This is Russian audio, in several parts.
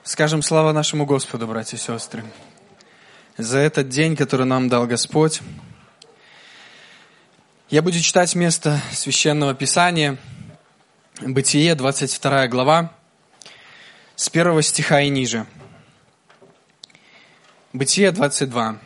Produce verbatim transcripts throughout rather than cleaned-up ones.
Скажем слава нашему Господу, братья и сестры, за этот день, который нам дал Господь. Я буду читать место Священного Писания, Бытие, двадцать вторая глава, с первого стиха и ниже. Бытие двадцать два.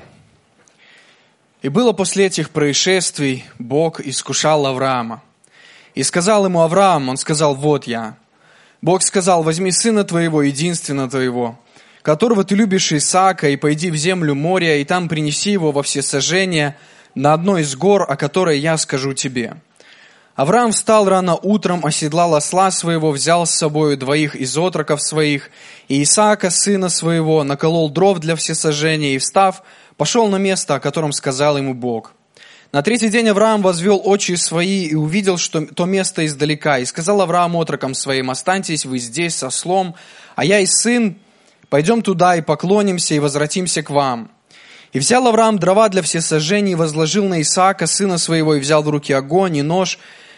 «И было после этих происшествий, Бог искушал Авраама. И сказал ему Авраам, он сказал: вот я. Бог сказал: возьми сына твоего, единственного твоего, которого ты любишь, Исаака, и пойди в землю моря, и там принеси его во всесожжение на одной из гор, о которой я скажу тебе. Авраам встал рано утром, оседлал осла своего, взял с собою двоих из отроков своих, и Исаака, сына своего, наколол дров для всесожжения, и, встав, пошел на место, о котором сказал ему Бог. На третий день Авраам возвел очи свои и увидел, что то место издалека. И сказал Авраам отрокам своим: останьтесь вы здесь со ослом, а я и сын пойдем туда и поклонимся и возвратимся к вам. И взял Авраам дрова для всесожжения и возложил на Исаака, сына своего, и взял в руки огонь и нож,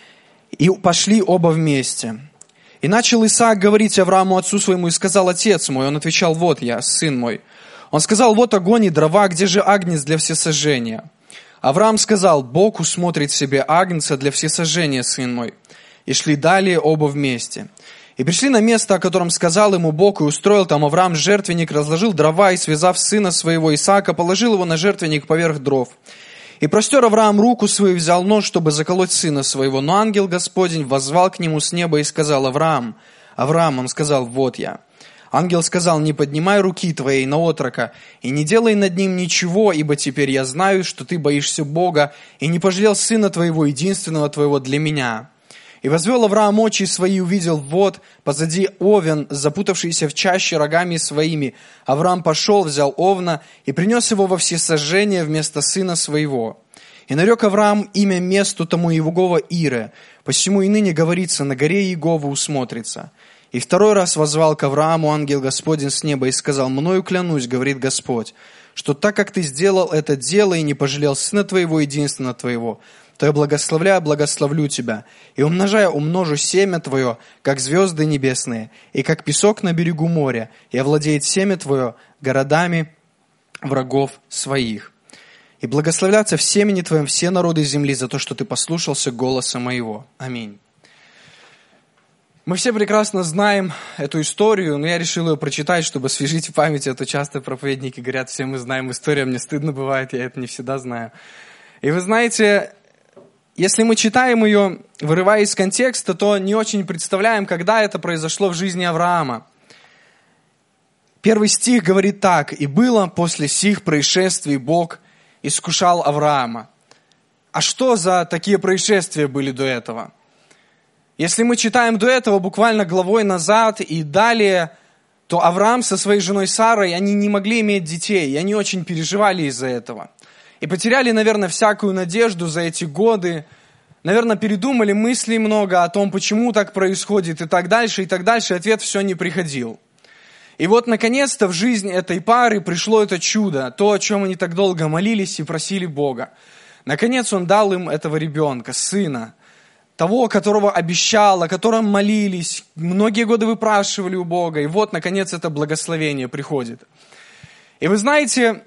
и пошли оба вместе. И начал Исаак говорить Аврааму отцу своему, и сказал: отец мой. Он отвечал: вот я, сын мой. Он сказал: вот огонь и дрова, где же агнец для всесожжения? Авраам сказал: Бог усмотрит себе агнца для всесожжения, сын мой. И шли далее оба вместе. И пришли на место, о котором сказал ему Бог, и устроил там Авраам жертвенник, разложил дрова, и, связав сына своего Исаака, положил его на жертвенник поверх дров. И простер Авраам руку свою, взял нож, чтобы заколоть сына своего. Но ангел Господень воззвал к нему с неба и сказал: Авраам, Авраам, он сказал: вот я. Ангел сказал: не поднимай руки твоей на отрока, и не делай над ним ничего, ибо теперь я знаю, что ты боишься Бога, и не пожалел сына твоего, единственного твоего, для меня. И возвел Авраам очи свои, и увидел, вот, позади овен, запутавшийся в чаще рогами своими. Авраам пошел, взял овна, и принес его во всесожжение вместо сына своего. И нарек Авраам имя месту тому Иегова Ире, посему и ныне говорится: на горе Иегова усмотрится. И второй раз воззвал к Аврааму ангел Господень с неба и сказал: мною клянусь, говорит Господь, что так как ты сделал это дело и не пожалел сына твоего, единственного твоего, то я благословляю, благословлю тебя, и умножая умножу семя твое, как звезды небесные, и как песок на берегу моря, и овладеет семя твое городами врагов своих. И благословлятся в семени твоем все народы земли за то, что ты послушался голоса моего. Аминь». Мы все прекрасно знаем эту историю, но я решил ее прочитать, чтобы освежить в памяти. Это часто проповедники говорят: все мы знаем историю, мне стыдно бывает, я это не всегда знаю. И вы знаете, если мы читаем ее, вырывая из контекста, то не очень представляем, когда это произошло в жизни Авраама. Первый стих говорит так: «И было после сих происшествий Бог искушал Авраама». А что за такие происшествия были до этого? Если мы читаем до этого буквально главой назад и далее, то Авраам со своей женой Сарой, они не могли иметь детей, и они очень переживали из-за этого. И потеряли, наверное, всякую надежду за эти годы, наверное, передумали мысли много о том, почему так происходит, и так дальше, и так дальше, ответ все не приходил. И вот, наконец-то, в жизнь этой пары пришло это чудо, то, о чем они так долго молились и просили Бога. Наконец, Он дал им этого ребенка, сына, того, которого обещал, о котором молились, многие годы выпрашивали у Бога, и вот, наконец, это благословение приходит. И вы знаете,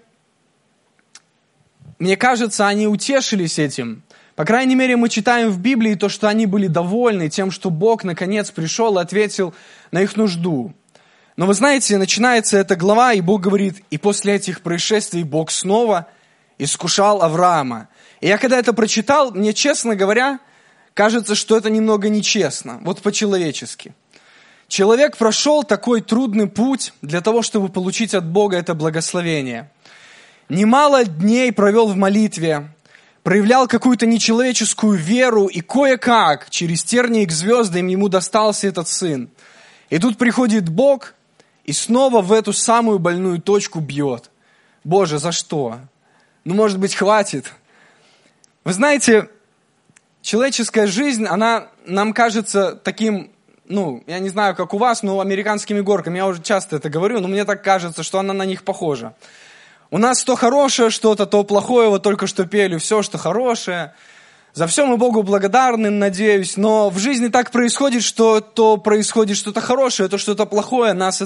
мне кажется, они утешились этим. По крайней мере, мы читаем в Библии то, что они были довольны тем, что Бог, наконец, пришел и ответил на их нужду. Но вы знаете, начинается эта глава, и Бог говорит: и после этих происшествий Бог снова искушал Авраама. И я когда это прочитал, мне, честно говоря, кажется, что это немного нечестно, вот по-человечески. Человек прошел такой трудный путь для того, чтобы получить от Бога это благословение. Немало дней провел в молитве, проявлял какую-то нечеловеческую веру, и кое-как через тернии к звездам ему достался этот сын. И тут приходит Бог и снова в эту самую больную точку бьет. Боже, за что? Ну, может быть, хватит? Вы знаете, человеческая жизнь, она нам кажется таким, ну, я не знаю, как у вас, но американскими горками. Я уже часто это говорю, но мне так кажется, что она на них похожа. У нас то хорошее что-то, то плохое, вот только что пели, все, что хорошее. За все мы Богу благодарны, надеюсь, но в жизни так происходит, что то происходит что-то хорошее, то что-то плохое, нас это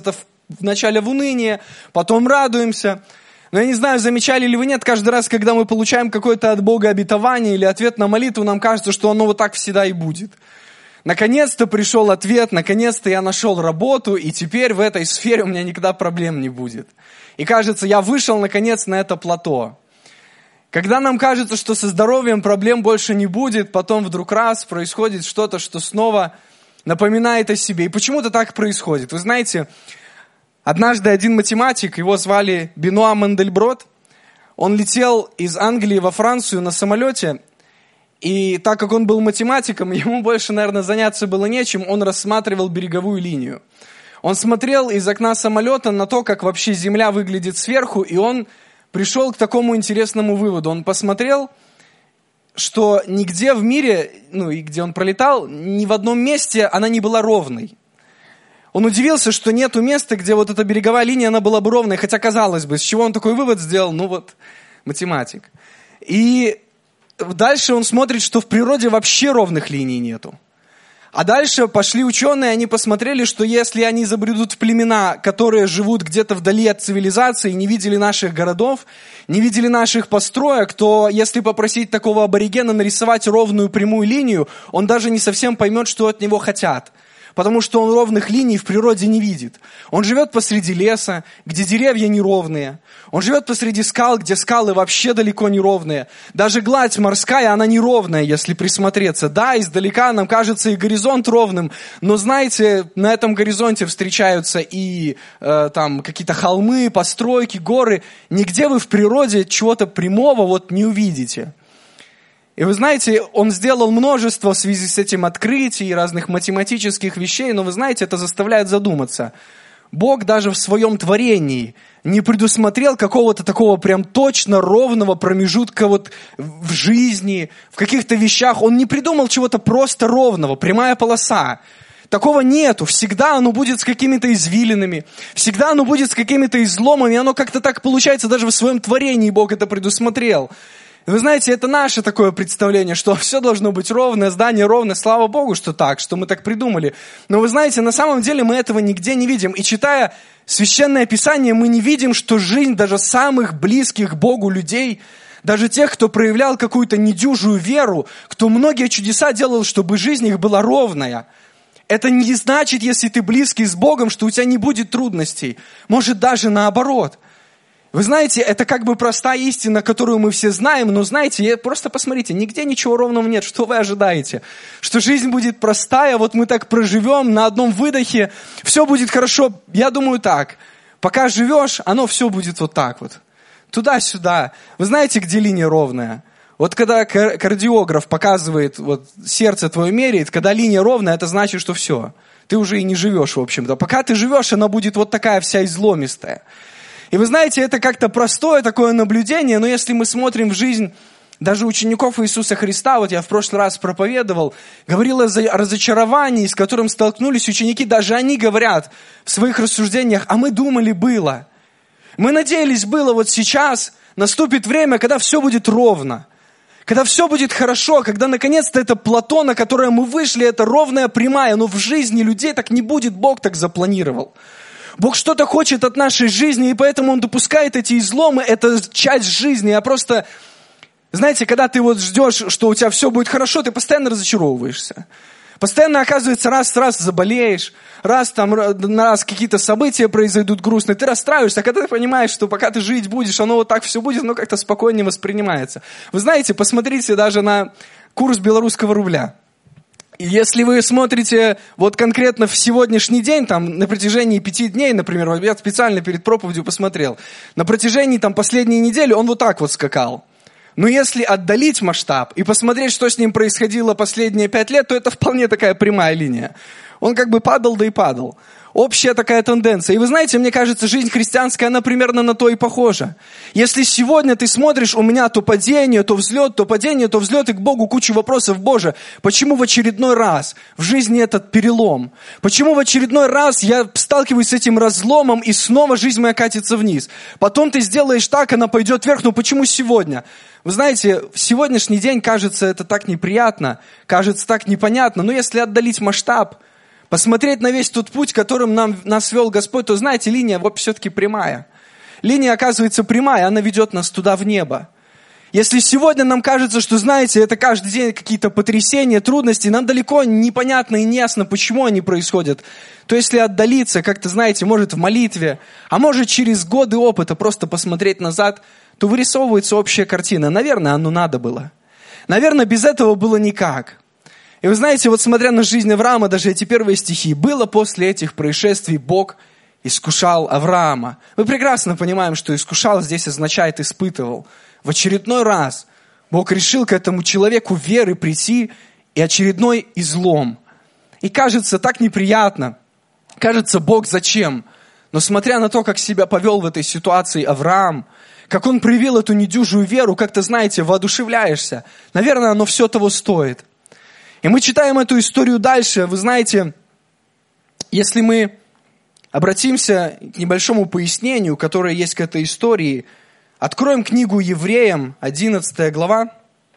вначале в уныние, потом радуемся. Но я не знаю, замечали ли вы, нет, каждый раз, когда мы получаем какое-то от Бога обетование или ответ на молитву, нам кажется, что оно вот так всегда и будет. Наконец-то пришел ответ, наконец-то я нашел работу, и теперь в этой сфере у меня никогда проблем не будет. И кажется, я вышел наконец на это плато. Когда нам кажется, что со здоровьем проблем больше не будет, потом вдруг раз происходит что-то, что снова напоминает о себе. И почему-то так происходит. Вы знаете, однажды один математик, его звали Бенуа Мандельброд, он летел из Англии во Францию на самолете, и так как он был математиком, ему больше, наверное, заняться было нечем, он рассматривал береговую линию. Он смотрел из окна самолета на то, как вообще Земля выглядит сверху, и он пришел к такому интересному выводу. Он посмотрел, что нигде в мире, ну и где он пролетал, ни в одном месте она не была ровной. Он удивился, что нету места, где вот эта береговая линия, она была бы ровной. Хотя, казалось бы, с чего он такой вывод сделал? Ну вот, математик. И дальше он смотрит, что в природе вообще ровных линий нету. А дальше пошли ученые, они посмотрели, что если они забредут в племена, которые живут где-то вдали от цивилизации, не видели наших городов, не видели наших построек, то если попросить такого аборигена нарисовать ровную прямую линию, он даже не совсем поймет, что от него хотят. Потому что он ровных линий в природе не видит. Он живет посреди леса, где деревья неровные. Он живет посреди скал, где скалы вообще далеко не ровные. Даже гладь морская, она неровная, если присмотреться. Да, издалека нам кажется и горизонт ровным, но знаете, на этом горизонте встречаются и э, там какие-то холмы, постройки, горы. Нигде вы в природе чего-то прямого вот не увидите. И вы знаете, он сделал множество в связи с этим открытий и разных математических вещей, но вы знаете, это заставляет задуматься. Бог даже в своем творении не предусмотрел какого-то такого прям точно ровного промежутка вот в жизни, в каких-то вещах. Он не придумал чего-то просто ровного, прямая полоса. Такого нету. Всегда оно будет с какими-то извилинами, всегда оно будет с какими-то изломами, и оно как-то так получается, даже в своем творении Бог это предусмотрел. Вы знаете, это наше такое представление, что все должно быть ровное, здание ровное. Слава Богу, что так, что мы так придумали. Но вы знаете, на самом деле мы этого нигде не видим. И читая Священное Писание, мы не видим, что жизнь даже самых близких Богу людей, даже тех, кто проявлял какую-то недюжую веру, кто многие чудеса делал, чтобы жизнь их была ровная. Это не значит, если ты близкий с Богом, что у тебя не будет трудностей. Может, даже наоборот. Вы знаете, это как бы простая истина, которую мы все знаем, но знаете, просто посмотрите, нигде ничего ровного нет, что вы ожидаете? Что жизнь будет простая, вот мы так проживем на одном выдохе, все будет хорошо. Я думаю так, пока живешь, оно все будет вот так вот, туда-сюда. Вы знаете, где линия ровная? Вот когда кардиограф показывает, вот сердце твое меряет, когда линия ровная, это значит, что все, ты уже и не живешь, в общем-то. Пока ты живешь, она будет вот такая вся изломистая. И вы знаете, это как-то простое такое наблюдение, но если мы смотрим в жизнь даже учеников Иисуса Христа, вот я в прошлый раз проповедовал, говорил о разочаровании, с которым столкнулись ученики, даже они говорят в своих рассуждениях, а мы думали было. Мы надеялись было, вот сейчас наступит время, когда все будет ровно, когда все будет хорошо, когда наконец-то это плато, на которое мы вышли, это ровная прямая, но в жизни людей так не будет, Бог так запланировал. Бог что-то хочет от нашей жизни, и поэтому Он допускает эти изломы, это часть жизни. Я просто, знаете, когда ты вот ждешь, что у тебя все будет хорошо, ты постоянно разочаровываешься. Постоянно, оказывается, раз-раз заболеешь, раз там, раз какие-то события произойдут грустные, ты расстраиваешься, а когда ты понимаешь, что пока ты жить будешь, оно вот так все будет, оно как-то спокойнее воспринимается. Вы знаете, посмотрите даже на курс белорусского рубля. Если вы смотрите вот конкретно в сегодняшний день, там, на протяжении пяти дней, например, я специально перед проповедью посмотрел, на протяжении там, последней недели он вот так вот скакал. Но если отдалить масштаб и посмотреть, что с ним происходило последние пять лет, то это вполне такая прямая линия. Он как бы падал, да и падал. Общая такая тенденция. И вы знаете, мне кажется, жизнь христианская, она примерно на то и похожа. Если сегодня ты смотришь, у меня то падение, то взлет, то падение, то взлет, и к Богу кучу вопросов, Боже, почему в очередной раз в жизни этот перелом? Почему в очередной раз я сталкиваюсь с этим разломом, и снова жизнь моя катится вниз? Потом ты сделаешь так, она пойдет вверх, но почему сегодня? Вы знаете, в сегодняшний день кажется это так неприятно, кажется так непонятно, но если отдалить масштаб, посмотреть на весь тот путь, которым нам, нас вел Господь, то, знаете, линия вот все-таки прямая. Линия, оказывается, прямая, она ведет нас туда, в небо. Если сегодня нам кажется, что, знаете, это каждый день какие-то потрясения, трудности, нам далеко непонятно и неясно, почему они происходят, то если отдалиться, как-то, знаете, может в молитве, а может через годы опыта просто посмотреть назад, то вырисовывается общая картина. Наверное, оно надо было. Наверное, без этого было никак. И вы знаете, вот смотря на жизнь Авраама, даже эти первые стихи, было после этих происшествий Бог искушал Авраама. Мы прекрасно понимаем, что искушал здесь означает испытывал. В очередной раз Бог решил к этому человеку веры прийти, и очередной излом. И кажется, так неприятно. Кажется, Бог зачем? Но смотря на то, как себя повел в этой ситуации Авраам, как он проявил эту недюжую веру, как-то, знаете, воодушевляешься. Наверное, оно все того стоит. И мы читаем эту историю дальше. Вы знаете, если мы обратимся к небольшому пояснению, которое есть к этой истории, откроем книгу Евреям, одиннадцатая глава,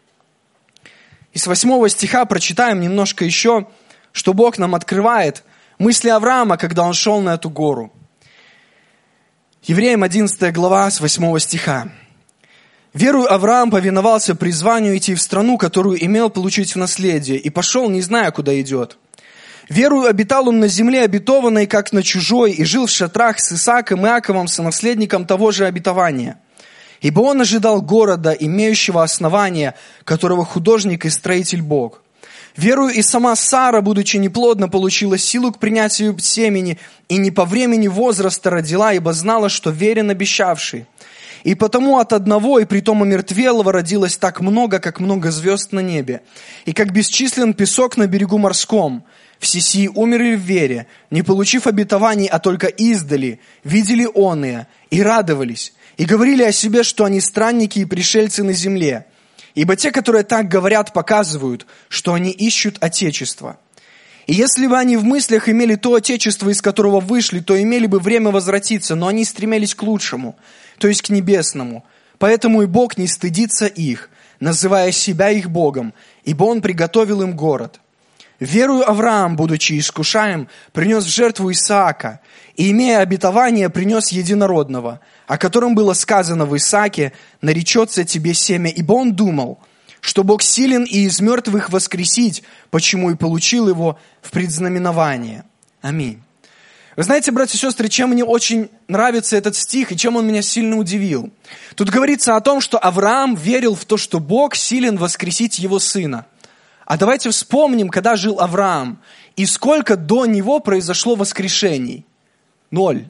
и с восьмого стиха прочитаем немножко еще, что Бог нам открывает мысли Авраама, когда он шел на эту гору. Евреям одиннадцатая глава с восьмого стиха. «Верою Авраам повиновался призванию идти в страну, которую имел получить в наследие, и пошел, не зная, куда идет. Верою обитал он на земле обетованной, как на чужой, и жил в шатрах с Исааком и Иаковом, сонаследником того же обетования. Ибо он ожидал города, имеющего основания, которого художник и строитель Бог. Верою и сама Сара, будучи неплодна, получила силу к принятию семени, и не по времени возраста родила, ибо знала, что верен обещавший. И потому от одного, и притом омертвелого, родилось так много, как много звезд на небе, и как бесчислен песок на берегу морском. Все сии умерли в вере, не получив обетований, а только издали, видели оные, и радовались, и говорили о себе, что они странники и пришельцы на земле. Ибо те, которые так говорят, показывают, что они ищут Отечество. И если бы они в мыслях имели то Отечество, из которого вышли, то имели бы время возвратиться, но они стремились к лучшему, то есть к небесному. Поэтому и Бог не стыдится их, называя себя их Богом, ибо Он приготовил им город. Верую Авраам, будучи искушаем, принес в жертву Исаака, и, имея обетование, принес единородного, о котором было сказано в Исааке: «Наречется тебе семя», ибо он думал, что Бог силен и из мертвых воскресить, почему и получил его в предзнаменование. Аминь. Вы знаете, братья и сестры, чем мне очень нравится этот стих и чем он меня сильно удивил? Тут говорится о том, что Авраам верил в то, что Бог силен воскресить его сына. А давайте вспомним, когда жил Авраам, и сколько до него произошло воскрешений. Ноль.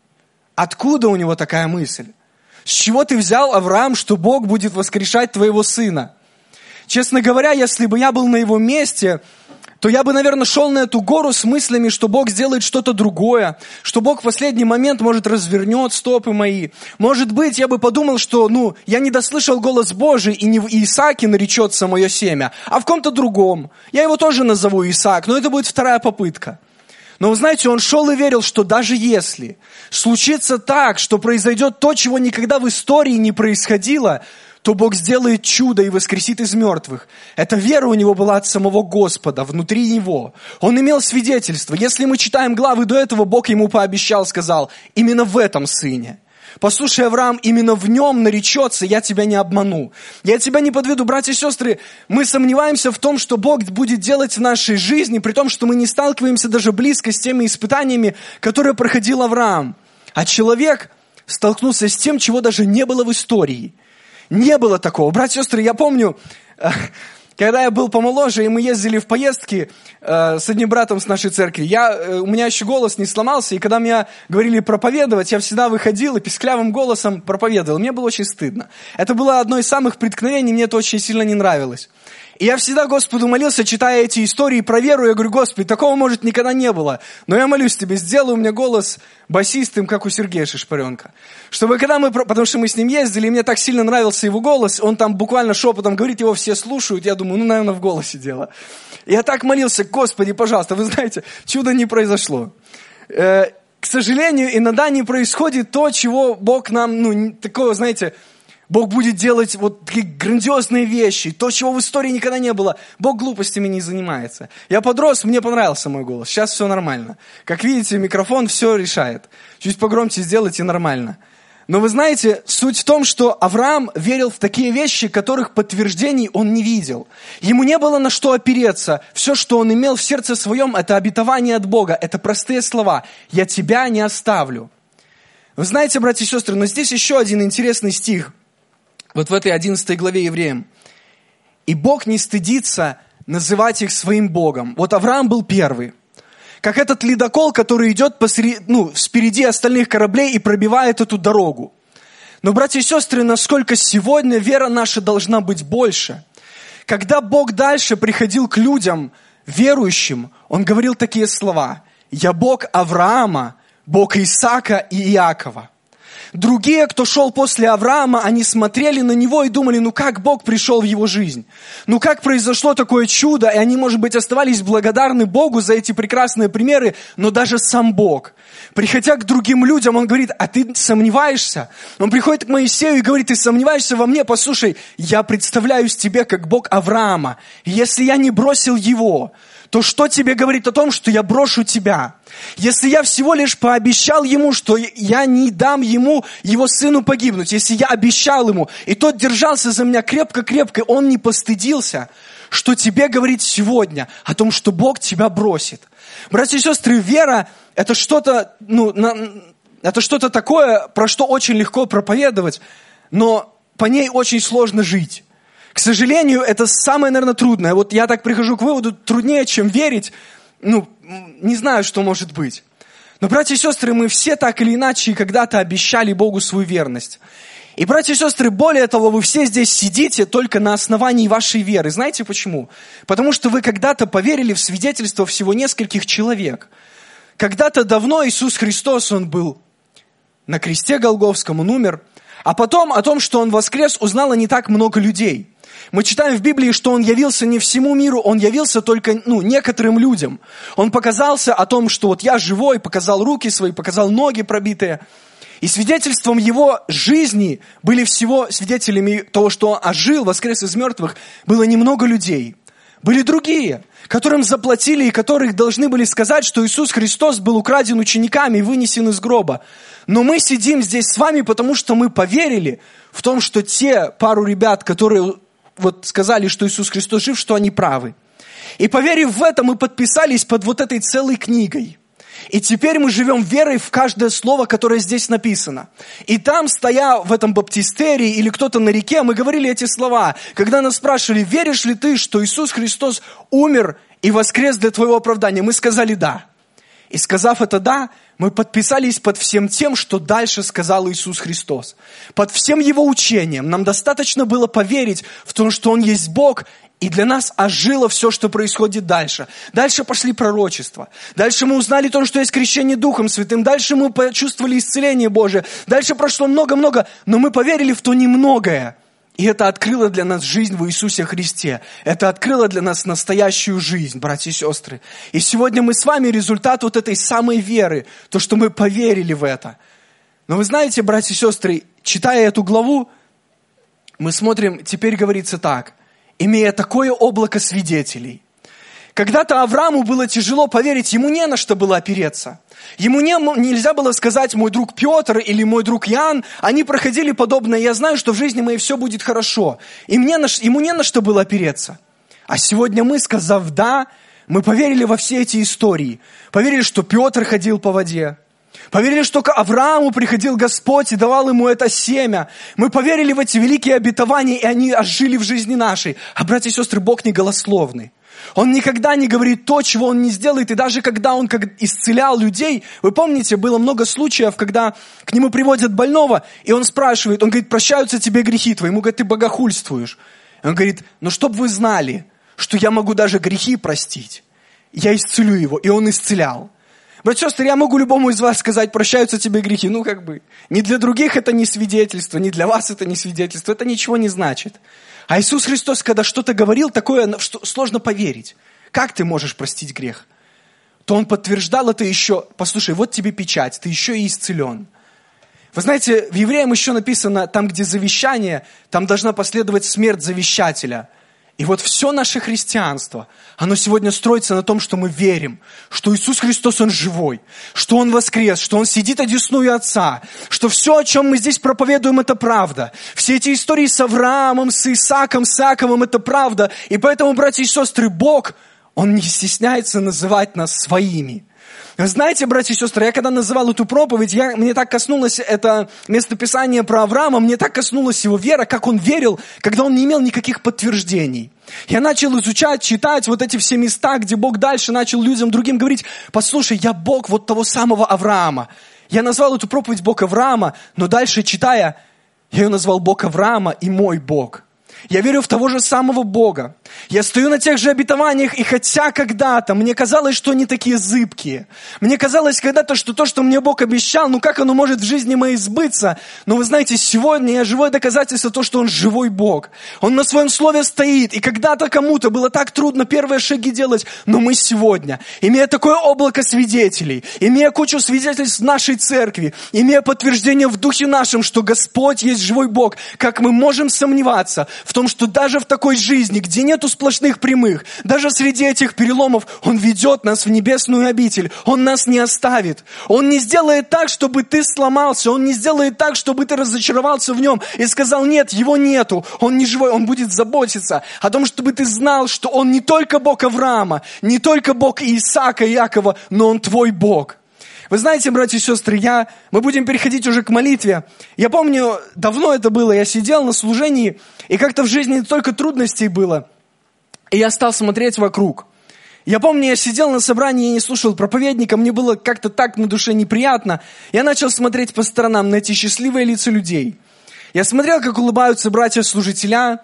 Откуда у него такая мысль? С чего ты взял, Авраам, что Бог будет воскрешать твоего сына? Честно говоря, если бы я был на его месте, то я бы, наверное, шел на эту гору с мыслями, что Бог сделает что-то другое, что Бог в последний момент, может, развернет стопы мои. Может быть, я бы подумал, что, ну, я не дослышал голос Божий, и не в Исааке наречется мое семя, а в ком-то другом. Я его тоже назову Исаак, но это будет вторая попытка. Но вы знаете, он шел и верил, что даже если случится так, что произойдет то, чего никогда в истории не происходило, то Бог сделает чудо и воскресит из мертвых. Эта вера у него была от самого Господа, внутри него. Он имел свидетельство. Если мы читаем главы до этого, Бог ему пообещал, сказал: именно в этом сыне. Послушай, Авраам, именно в нем наречется, я тебя не обману. Я тебя не подведу. Братья и сестры, мы сомневаемся в том, что Бог будет делать в нашей жизни, при том, что мы не сталкиваемся даже близко с теми испытаниями, которые проходил Авраам. А человек столкнулся с тем, чего даже не было в истории. Не было такого. Братья и сестры, я помню, когда я был помоложе, и мы ездили в поездки э, с одним братом с нашей церкви, я, э, у меня еще голос не сломался, и когда меня говорили проповедовать, я всегда выходил и писклявым голосом проповедовал. Мне было очень стыдно. Это было одно из самых преткновений, мне это очень сильно не нравилось. И я всегда Господу молился, читая эти истории про веру, я говорю: Господи, такого, может, никогда не было. Но я молюсь Тебе, сделай у меня голос басистым, как у Сергея Шишпаренка. Чтобы когда мы, потому что мы с ним ездили, и мне так сильно нравился его голос, он там буквально шепотом говорит, его все слушают, я думаю, ну, наверное, в голосе дело. И я так молился: Господи, пожалуйста, вы знаете, чудо не произошло. Э, к сожалению, иногда не происходит то, чего Бог нам, ну, такого, знаете, Бог будет делать вот такие грандиозные вещи, то, чего в истории никогда не было. Бог глупостями не занимается. Я подрос, мне понравился мой голос, сейчас все нормально. Как видите, микрофон все решает. Чуть погромче сделайте, нормально. Но вы знаете, суть в том, что Авраам верил в такие вещи, которых подтверждений он не видел. Ему не было на что опереться. Все, что он имел в сердце своем, это обетование от Бога. Это простые слова. «Я тебя не оставлю». Вы знаете, братья и сестры, но здесь еще один интересный стих. Вот в этой одиннадцатой главе Евреям. «И Бог не стыдится называть их своим Богом». Вот Авраам был первый. Как этот ледокол, который идет посреди, ну, спереди остальных кораблей и пробивает эту дорогу. Но, братья и сестры, насколько сегодня вера наша должна быть больше. Когда Бог дальше приходил к людям, верующим, Он говорил такие слова. «Я Бог Авраама, Бог Исаака и Иакова». Другие, кто шел после Авраама, они смотрели на него и думали, ну как Бог пришел в его жизнь? Ну как произошло такое чудо? И они, может быть, оставались благодарны Богу за эти прекрасные примеры, но даже сам Бог, приходя к другим людям, Он говорит, а ты сомневаешься? Он приходит к Моисею и говорит, ты сомневаешься во мне? Послушай, я представляюсь тебе как Бог Авраама. И если я не бросил его, то что тебе говорит о том, что я брошу тебя? Если я всего лишь пообещал ему, что я не дам ему, его сыну погибнуть, если я обещал ему, и тот держался за меня крепко-крепко, он не постыдился, что тебе говорит сегодня о том, что Бог тебя бросит. Братья и сестры, вера – это что-то, ну, на, это что-то такое, про что очень легко проповедовать, но по ней очень сложно жить. К сожалению, это самое, наверное, трудное. Вот я так прихожу к выводу, труднее, чем верить. Ну, не знаю, что может быть. Но, братья и сестры, мы все так или иначе когда-то обещали Богу свою верность. И, братья и сестры, более того, вы все здесь сидите только на основании вашей веры. Знаете почему? Потому что вы когда-то поверили в свидетельство всего нескольких человек. Когда-то давно Иисус Христос, Он был на кресте Голгофском, Он умер. А потом о том, что Он воскрес, узнало не так много людей. Мы читаем в Библии, что Он явился не всему миру, Он явился только ну, некоторым людям. Он показался о том, что вот я живой, показал руки свои, показал ноги пробитые. И свидетельством Его жизни были всего свидетелями того, что Он ожил, воскрес из мертвых, было немного людей. Были другие, которым заплатили и которых должны были сказать, что Иисус Христос был украден учениками и вынесен из гроба. Но мы сидим здесь с вами, потому что мы поверили в том, что те пару ребят, которые вот сказали, что Иисус Христос жив, что они правы. И поверив в это, мы подписались под вот этой целой книгой. И теперь мы живем верой в каждое слово, которое здесь написано. И там, стоя в этом баптистерии или кто-то на реке, мы говорили эти слова. Когда нас спрашивали, веришь ли ты, что Иисус Христос умер и воскрес для твоего оправдания? Мы сказали «да». И сказав это «да», мы подписались под всем тем, что дальше сказал Иисус Христос. Под всем Его учением. Нам достаточно было поверить в то, что Он есть Бог, и для нас ожило все, что происходит дальше. Дальше пошли пророчества. Дальше мы узнали то, что есть крещение Духом Святым. Дальше мы почувствовали исцеление Божие. Дальше прошло много-много, но мы поверили в то немногое. И это открыло для нас жизнь в Иисусе Христе. Это открыло для нас настоящую жизнь, братья и сестры. И сегодня мы с вами результат вот этой самой веры, то, что мы поверили в это. Но вы знаете, братья и сестры, читая эту главу, мы смотрим, теперь говорится так, имея такое облако свидетелей. Когда-то Аврааму было тяжело поверить, ему не на что было опереться. Ему не, нельзя было сказать, мой друг Петр или мой друг Иоанн, они проходили подобное, я знаю, что в жизни моей все будет хорошо. И мне на, ему не на что было опереться. А сегодня мы, сказав «да», мы поверили во все эти истории. Поверили, что Петр ходил по воде. Поверили, что к Аврааму приходил Господь и давал ему это семя. Мы поверили в эти великие обетования, и они ожили в жизни нашей. А, братья и сестры, Бог не голословный. Он никогда не говорит то, чего Он не сделает. И даже когда Он как исцелял людей, вы помните, было много случаев, когда к Нему приводят больного, и Он спрашивает, Он говорит, прощаются тебе грехи твои. Ему говорит, ты богохульствуешь. И Он говорит, ну чтоб вы знали, что я могу даже грехи простить. Я исцелю его. И Он исцелял. Братья и сестры, я могу любому из вас сказать, прощаются тебе грехи. Ну, как бы, ни для других это не свидетельство, ни для вас это не свидетельство, это ничего не значит. А Иисус Христос, когда что-то говорил, такое, что сложно поверить. Как ты можешь простить грех? То Он подтверждал это еще, послушай, вот тебе печать, ты еще и исцелен. Вы знаете, в Евреям еще написано, там, где завещание, там должна последовать смерть завещателя. И вот все наше христианство, оно сегодня строится на том, что мы верим, что Иисус Христос, Он живой, что Он воскрес, что Он сидит одесную Отца, что все, о чем мы здесь проповедуем, это правда. Все эти истории с Авраамом, с Исааком, с Иаковом, это правда. И поэтому, братья и сестры, Бог, Он не стесняется называть нас своими. Знаете, братья и сестры, я когда называл эту проповедь, я, мне так коснулось это местописание про Авраама, мне так коснулась его вера, как он верил, когда он не имел никаких подтверждений. Я начал изучать, читать вот эти все места, где Бог дальше начал людям другим говорить: послушай, я Бог вот того самого Авраама. Я назвал эту проповедь Бог Авраама, но дальше читая, я ее назвал Бог Авраама и мой Бог. Я верю в того же самого Бога. Я стою на тех же обетованиях, и хотя когда-то мне казалось, что они такие зыбкие, мне казалось когда-то, что то, что мне Бог обещал, ну как оно может в жизни моей сбыться? Но вы знаете, сегодня я живое доказательство того, что Он живой Бог. Он на своем слове стоит, и когда-то кому-то было так трудно первые шаги делать, но мы сегодня, имея такое облако свидетелей, имея кучу свидетельств в нашей церкви, имея подтверждение в духе нашем, что Господь есть живой Бог, как мы можем сомневаться в том, что даже в такой жизни, где нету сплошных прямых, даже среди этих переломов, Он ведет нас в небесную обитель. Он нас не оставит. Он не сделает так, чтобы ты сломался. Он не сделает так, чтобы ты разочаровался в Нем и сказал: нет, Его нету, Он не живой. Он будет заботиться о том, чтобы ты знал, что Он не только Бог Авраама, не только Бог Исаака и Иакова, но Он твой Бог. Вы знаете, братья и сестры, я, мы будем переходить уже к молитве. Я помню, давно это было, я сидел на служении, и как-то в жизни столько трудностей было. И я стал смотреть вокруг. Я помню, я сидел на собрании и не слушал проповедника, мне было как-то так на душе неприятно. Я начал смотреть по сторонам на эти счастливые лица людей. Я смотрел, как улыбаются братья-служителя,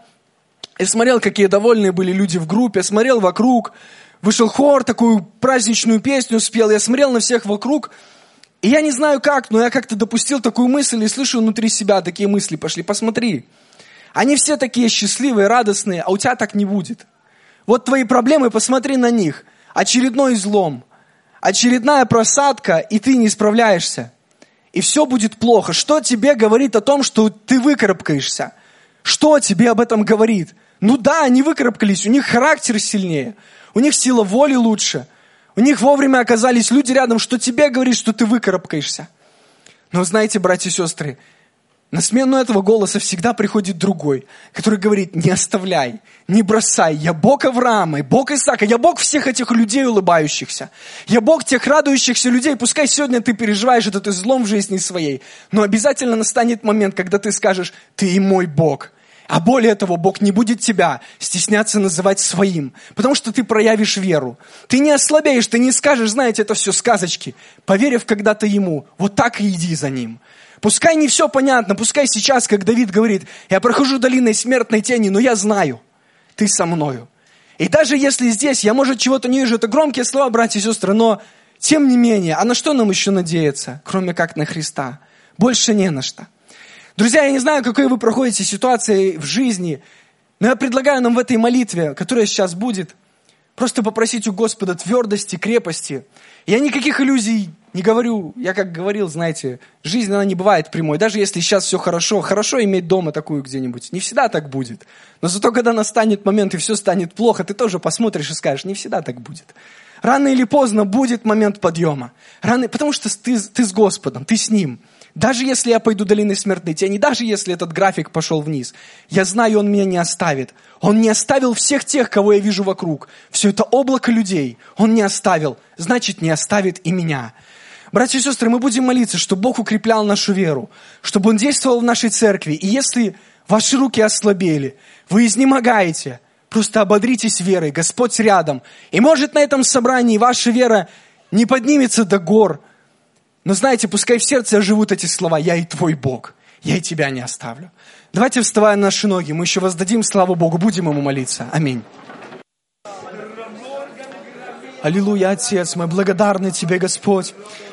я смотрел, какие довольные были люди в группе, я смотрел вокруг. Вышел хор, такую праздничную песню спел, я смотрел на всех вокруг, и я не знаю как, но я как-то допустил такую мысль и слышу внутри себя такие мысли: пошли, посмотри. Они все такие счастливые, радостные, а у тебя так не будет. Вот твои проблемы, посмотри на них. Очередной излом, очередная просадка, и ты не справляешься. И все будет плохо. Что тебе говорит о том, что ты выкарабкаешься? Что тебе об этом говорит? Ну да, они выкарабкались, у них характер сильнее. У них сила воли лучше. У них вовремя оказались люди рядом, что тебе говорит, что ты выкарабкаешься. Но знаете, братья и сестры, на смену этого голоса всегда приходит другой, который говорит: не оставляй, не бросай. Я Бог Авраама, Бог Исаака, я Бог всех этих людей улыбающихся. Я Бог тех радующихся людей. Пускай сегодня ты переживаешь этот излом в жизни своей, но обязательно настанет момент, когда ты скажешь: ты и мой Бог. А более того, Бог не будет тебя стесняться называть своим, потому что ты проявишь веру. Ты не ослабеешь, ты не скажешь: знаете, это все сказочки. Поверив когда-то Ему, вот так и иди за Ним. Пускай не все понятно, пускай сейчас, как Давид говорит: я прохожу долиной смертной тени, но я знаю, ты со мною. И даже если здесь я, может, чего-то не вижу, это громкие слова, братья и сестры, но тем не менее, а на что нам еще надеяться, кроме как на Христа? Больше не на что. Друзья, я не знаю, какой вы проходите ситуации в жизни, но я предлагаю нам в этой молитве, которая сейчас будет, просто попросить у Господа твердости, крепости. Я никаких иллюзий не говорю. Я как говорил, знаете, жизнь, она не бывает прямой. Даже если сейчас все хорошо, хорошо иметь дома такую где-нибудь. Не всегда так будет. Но зато, когда настанет момент и все станет плохо, ты тоже посмотришь и скажешь: не всегда так будет. Рано или поздно будет момент подъема. Рано, потому что ты, ты с Господом, ты с Ним. Даже если я пойду долиной смертной тени, даже если этот график пошел вниз, я знаю, Он меня не оставит. Он не оставил всех тех, кого я вижу вокруг. Все это облако людей Он не оставил, значит, не оставит и меня. Братья и сестры, мы будем молиться, чтобы Бог укреплял нашу веру, чтобы Он действовал в нашей церкви. И если ваши руки ослабели, вы изнемогаете, просто ободритесь верой, Господь рядом. И может на этом собрании ваша вера не поднимется до гор, но знаете, пускай в сердце живут эти слова: я и твой Бог, я и тебя не оставлю. Давайте, вставая на наши ноги, мы еще воздадим славу Богу, будем Ему молиться. Аминь. Аллилуйя, Отец, мы благодарны Тебе, Господь.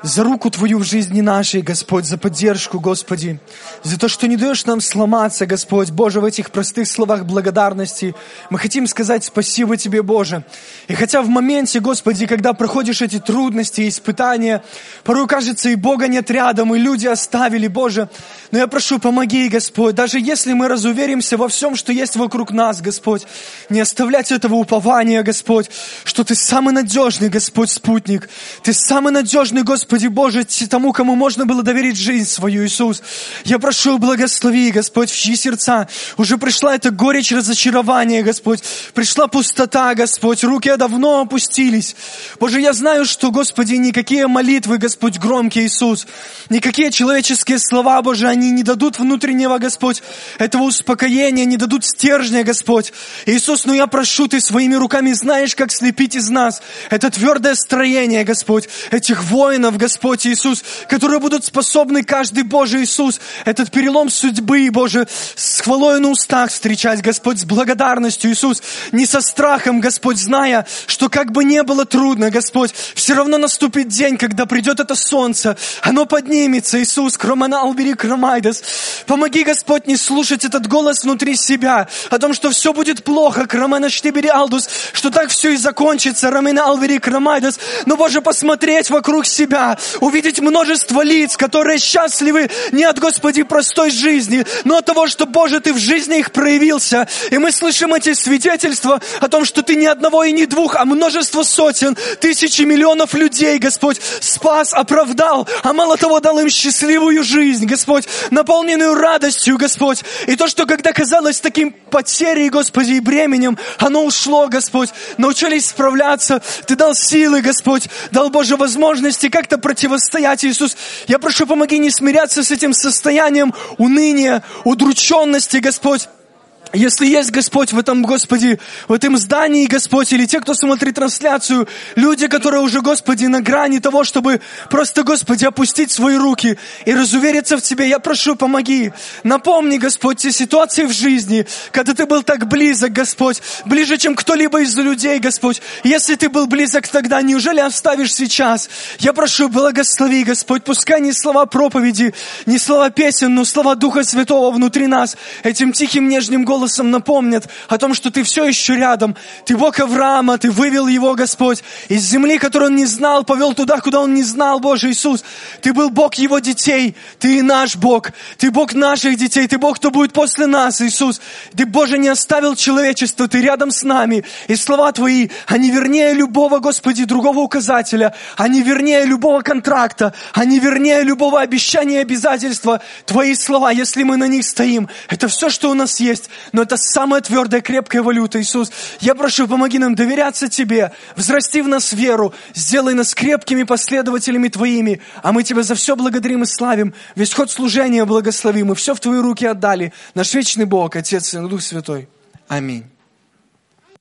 за руку Твою в жизни нашей, Господь, за поддержку, Господи, за то, что не даешь нам сломаться, Господь. Боже, в этих простых словах благодарности мы хотим сказать спасибо Тебе, Боже. И хотя в моменте, Господи, когда проходишь эти трудности и испытания, порой кажется, и Бога нет рядом, и люди оставили, Боже, но я прошу, помоги, Господь, даже если мы разуверимся во всем, что есть вокруг нас, Господь, не оставлять этого упования, Господь, что Ты самый надежный, Господь, спутник. Ты самый надежный, Господь, Господи Боже, тому, кому можно было доверить жизнь свою, Иисус. Я прошу, благослови, Господь, в чьи сердца уже пришла эта горечь разочарования, Господь. Пришла пустота, Господь, руки давно опустились. Боже, я знаю, что, Господи, никакие молитвы, Господь, громкие, Иисус, никакие человеческие слова, Боже, они не дадут внутреннего, Господь, этого успокоения, не дадут стержня, Господь. Иисус, ну я прошу, Ты своими руками знаешь, как слепить из нас это твердое строение, Господь, этих воинов, Господь Иисус, которые будут способны каждый, Боже Иисус, этот перелом судьбы, Боже, с хвалой на устах встречать, Господь, с благодарностью, Иисус, не со страхом, Господь, зная, что как бы не было трудно, Господь, все равно наступит день, когда придет это солнце, оно поднимется, Иисус, кромана албери кромайдес. Помоги, Господь, не слушать этот голос внутри себя, о том, что все будет плохо, кромана штибери алдус, что так все и закончится, рамена албери кромайдес, но, Боже, посмотреть вокруг себя, увидеть множество лиц, которые счастливы не от, Господи, простой жизни, но от того, что, Боже, Ты в жизни их проявился. И мы слышим эти свидетельства о том, что Ты не одного и не двух, а множество сотен, тысячи, миллионов людей, Господь, спас, оправдал, а мало того, дал им счастливую жизнь, Господь, наполненную радостью, Господь. И то, что когда казалось таким потерей, Господи, и бременем, оно ушло, Господь. Научились справляться. Ты дал силы, Господь, дал, Боже, возможности как-то противостоять, Иисус. Я прошу, помоги не смиряться с этим состоянием уныния, удрученности, Господь. Если есть, Господь, в этом, Господи, в этом здании, Господь, или те, кто смотрит трансляцию, люди, которые уже, Господи, на грани того, чтобы просто, Господи, опустить свои руки и разувериться в Тебе, я прошу, помоги. Напомни, Господь, те ситуации в жизни, когда Ты был так близок, Господь, ближе, чем кто-либо из людей, Господь. Если Ты был близок тогда, неужели оставишь сейчас? Я прошу, благослови, Господь, пускай не слова проповеди, не слова песен, но слова Духа Святого внутри нас, этим тихим, нежным голосом напомнят о том, что Ты все еще рядом. Ты Бог Авраама, Ты вывел его, Господь, из земли, которую он не знал, повел туда, куда он не знал, Боже Иисус. Ты был Бог его детей, Ты наш Бог, Ты Бог наших детей, Ты Бог, кто будет после нас, Иисус. Ты, Боже, не оставил человечество, Ты рядом с нами. И слова Твои, они вернее любого, Господи, другого указателя, они вернее любого контракта, они вернее любого обещания и обязательства. Твои слова, если мы на них стоим, это все, что у нас есть. Но это самая твердая, крепкая валюта, Иисус. Я прошу, помоги нам доверяться Тебе, взрасти в нас веру, сделай нас крепкими последователями Твоими, а мы Тебя за все благодарим и славим. Весь ход служения благословим, мы все в Твои руки отдали. Наш вечный Бог, Отец и Дух Святой. Аминь.